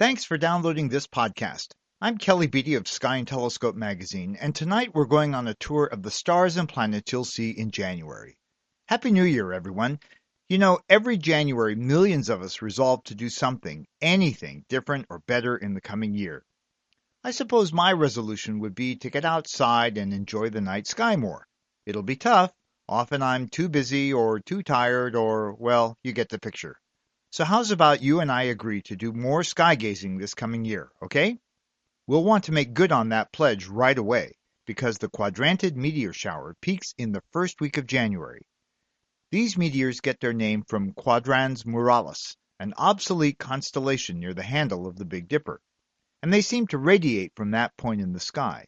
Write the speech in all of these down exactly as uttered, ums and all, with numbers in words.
Thanks for downloading this podcast. I'm Kelly Beatty of Sky and Telescope magazine, and tonight we're going on a tour of the stars and planets you'll see in January. Happy New Year, everyone. You know, every January, millions of us resolve to do something, anything different or better in the coming year. I suppose my resolution would be to get outside and enjoy the night sky more. It'll be tough. Often I'm too busy or too tired or, well, you get the picture. So how's about you and I agree to do more sky gazing this coming year, okay? We'll want to make good on that pledge right away because the quadrantid meteor shower peaks in the first week of January. These meteors get their name from Quadrans Muralis, an obsolete constellation near the handle of the Big Dipper, and they seem to radiate from that point in the sky.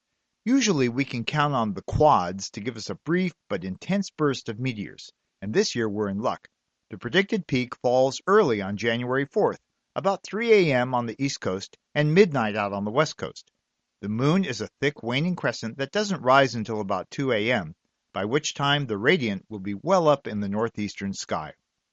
Usually we can count on the quads to give us a brief but intense burst of meteors, and this year we're in luck. The predicted peak falls early on January fourth, about three a.m. on the East Coast and midnight out on the West Coast. The moon is a thick waning crescent that doesn't rise until about two a.m., by which time the radiant will be well up in the northeastern sky.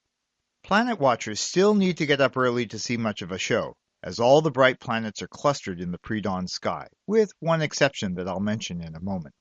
Planet watchers still need to get up early to see much of a show, as all the bright planets are clustered in the pre-dawn sky, with one exception that I'll mention in a moment.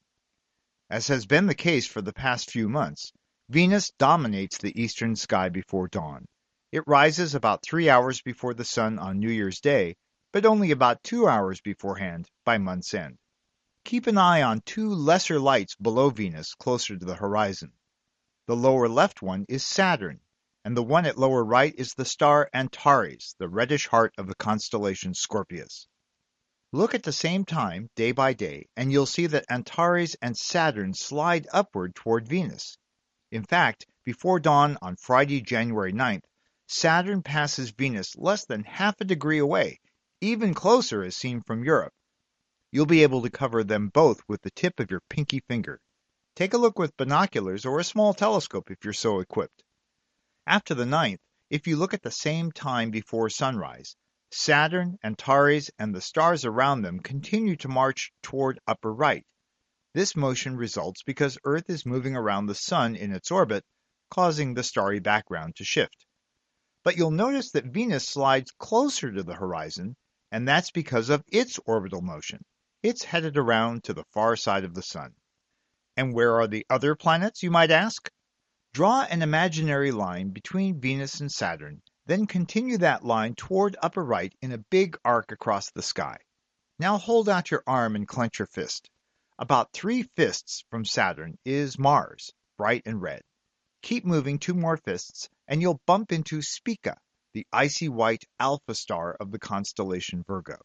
As has been the case for the past few months, Venus dominates the eastern sky before dawn. It rises about three hours before the sun on New Year's Day, but only about two hours beforehand by month's end. Keep an eye on two lesser lights below Venus closer to the horizon. The lower left one is Saturn, and the one at lower right is the star Antares, the reddish heart of the constellation Scorpius. Look at the same time, day by day, and you'll see that Antares and Saturn slide upward toward Venus. In fact, before dawn on Friday, January ninth, Saturn passes Venus less than half a degree away, even closer as seen from Europe. You'll be able to cover them both with the tip of your pinky finger. Take a look with binoculars or a small telescope if you're so equipped. After the ninth, if you look at the same time before sunrise, Saturn, Antares, and the stars around them continue to march toward upper right. This motion results because Earth is moving around the Sun in its orbit, causing the starry background to shift. But you'll notice that Venus slides closer to the horizon, and that's because of its orbital motion. It's headed around to the far side of the Sun. And where are the other planets, you might ask? Draw an imaginary line between Venus and Saturn, then continue that line toward upper right in a big arc across the sky. Now hold out your arm and clench your fist. About three fists from Saturn is Mars, bright and red. Keep moving two more fists, and you'll bump into Spica, the icy white alpha star of the constellation Virgo.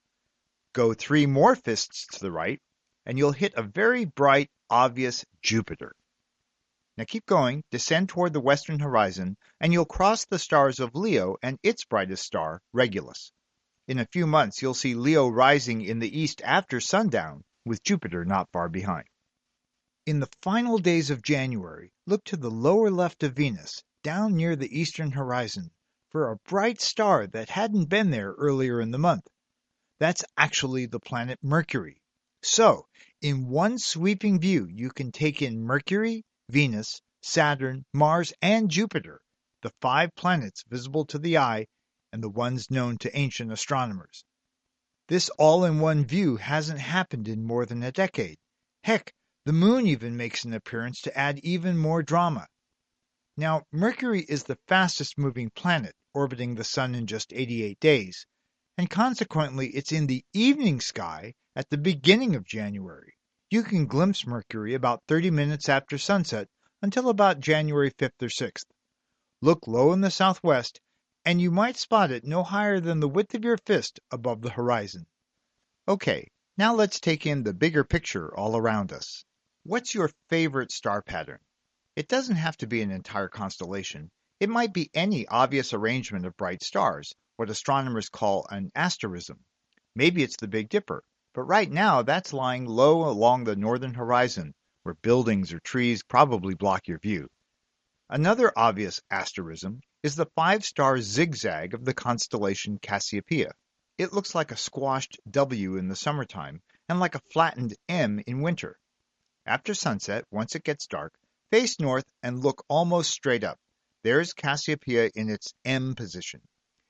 Go three more fists to the right, and you'll hit a very bright, obvious Jupiter. Now keep going, descend toward the western horizon, and you'll cross the stars of Leo and its brightest star, Regulus. In a few months, you'll see Leo rising in the east after sundown, with Jupiter not far behind. In the final days of January, look to the lower left of Venus, down near the eastern horizon, for a bright star that hadn't been there earlier in the month. That's actually the planet Mercury. So, in one sweeping view, you can take in Mercury, Venus, Saturn, Mars, and Jupiter, the five planets visible to the eye and the ones known to ancient astronomers. This all-in-one view hasn't happened in more than a decade. Heck, the moon even makes an appearance to add even more drama. Now, Mercury is the fastest-moving planet, orbiting the Sun in just eighty-eight days, and consequently it's in the evening sky at the beginning of January. You can glimpse Mercury about thirty minutes after sunset until about January fifth or sixth. Look low in the southwest, and you might spot it no higher than the width of your fist above the horizon. Okay, now let's take in the bigger picture all around us. What's your favorite star pattern? It doesn't have to be an entire constellation. It might be any obvious arrangement of bright stars, what astronomers call an asterism. Maybe it's the Big Dipper, but right now that's lying low along the northern horizon, where buildings or trees probably block your view. Another obvious asterism is the five-star zigzag of the constellation Cassiopeia. It looks like a squashed W in the summertime and like a flattened M in winter. After sunset, once it gets dark, face north and look almost straight up. There's Cassiopeia in its M position.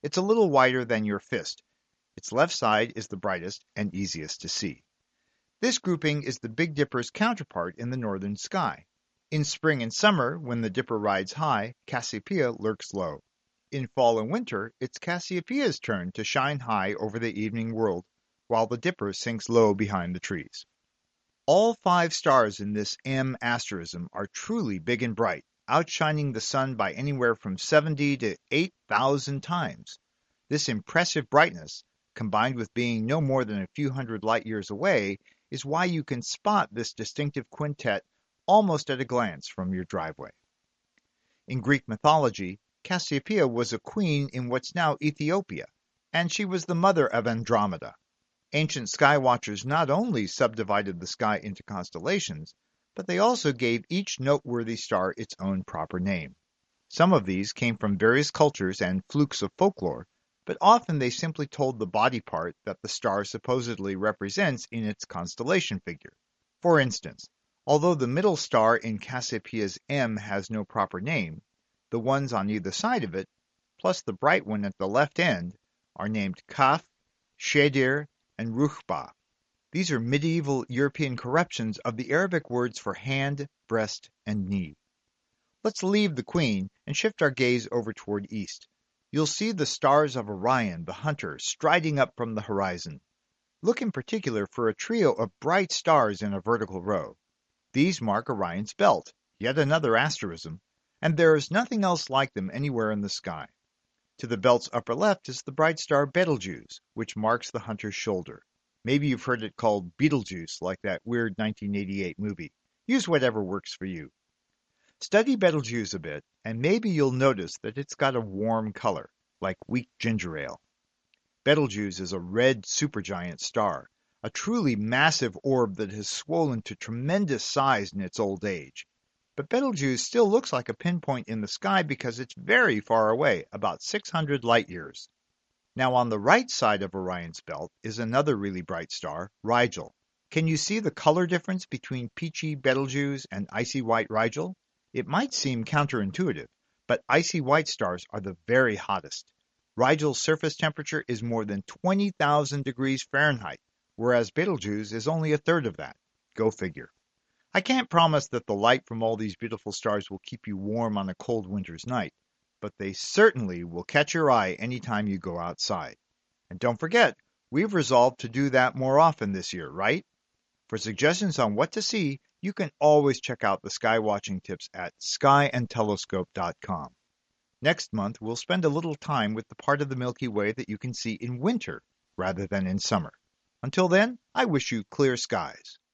It's a little wider than your fist. Its left side is the brightest and easiest to see. This grouping is the Big Dipper's counterpart in the northern sky. In spring and summer, when the Dipper rides high, Cassiopeia lurks low. In fall and winter, it's Cassiopeia's turn to shine high over the evening world, while the Dipper sinks low behind the trees. All five stars in this M asterism are truly big and bright, outshining the sun by anywhere from seventy to eight thousand times. This impressive brightness, combined with being no more than a few hundred light years away, is why you can spot this distinctive quintet almost at a glance from your driveway. In Greek mythology, Cassiopeia was a queen in what's now Ethiopia, and she was the mother of Andromeda. Ancient sky watchers not only subdivided the sky into constellations, but they also gave each noteworthy star its own proper name. Some of these came from various cultures and flukes of folklore, but often they simply told the body part that the star supposedly represents in its constellation figure. For instance, although the middle star in Cassiopeia's M has no proper name, the ones on either side of it, plus the bright one at the left end, are named Kaf, Shedir, and Ruchba. These are medieval European corruptions of the Arabic words for hand, breast, and knee. Let's leave the Queen and shift our gaze over toward east. You'll see the stars of Orion, the hunter, striding up from the horizon. Look in particular for a trio of bright stars in a vertical row. These mark Orion's belt, yet another asterism, and there is nothing else like them anywhere in the sky. To the belt's upper left is the bright star Betelgeuse, which marks the hunter's shoulder. Maybe you've heard it called Beetlejuice, like that weird nineteen eighty-eight movie. Use whatever works for you. Study Betelgeuse a bit, and maybe you'll notice that it's got a warm color, like weak ginger ale. Betelgeuse is a red supergiant star, a truly massive orb that has swollen to tremendous size in its old age. But Betelgeuse still looks like a pinpoint in the sky because it's very far away, about six hundred light years. Now on the right side of Orion's belt is another really bright star, Rigel. Can you see the color difference between peachy Betelgeuse and icy white Rigel? It might seem counterintuitive, but icy white stars are the very hottest. Rigel's surface temperature is more than twenty thousand degrees Fahrenheit, whereas Betelgeuse is only a third of that. Go figure. I can't promise that the light from all these beautiful stars will keep you warm on a cold winter's night, but they certainly will catch your eye anytime you go outside. And don't forget, we've resolved to do that more often this year, right? For suggestions on what to see, you can always check out the sky watching tips at sky and telescope dot com. Next month, we'll spend a little time with the part of the Milky Way that you can see in winter rather than in summer. Until then, I wish you clear skies.